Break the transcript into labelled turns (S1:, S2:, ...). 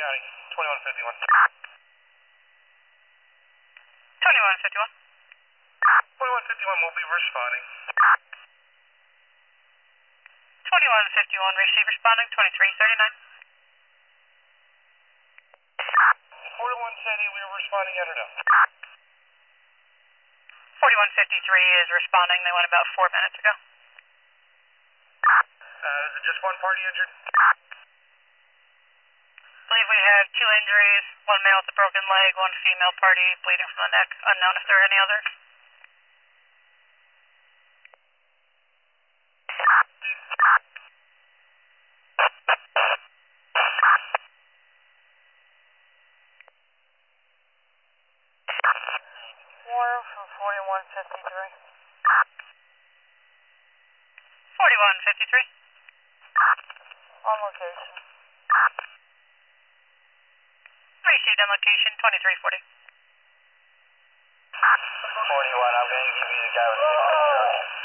S1: County, 2151.
S2: 2151.
S1: 2151 will be responding.
S2: 2151, receive responding, 2339.
S1: 41 City, we are responding yet or no?
S2: 4153 is responding, they went about 4 minutes ago.
S1: Is it just one party injured?
S2: I believe we have 2 injuries, one male with a broken leg, one female party bleeding from the neck, unknown if there are any others.
S3: Warren from 4153.
S2: 4153.
S3: On location.
S2: Received on location, 2340.
S1: 41, I'm going to give you the guy with the construction.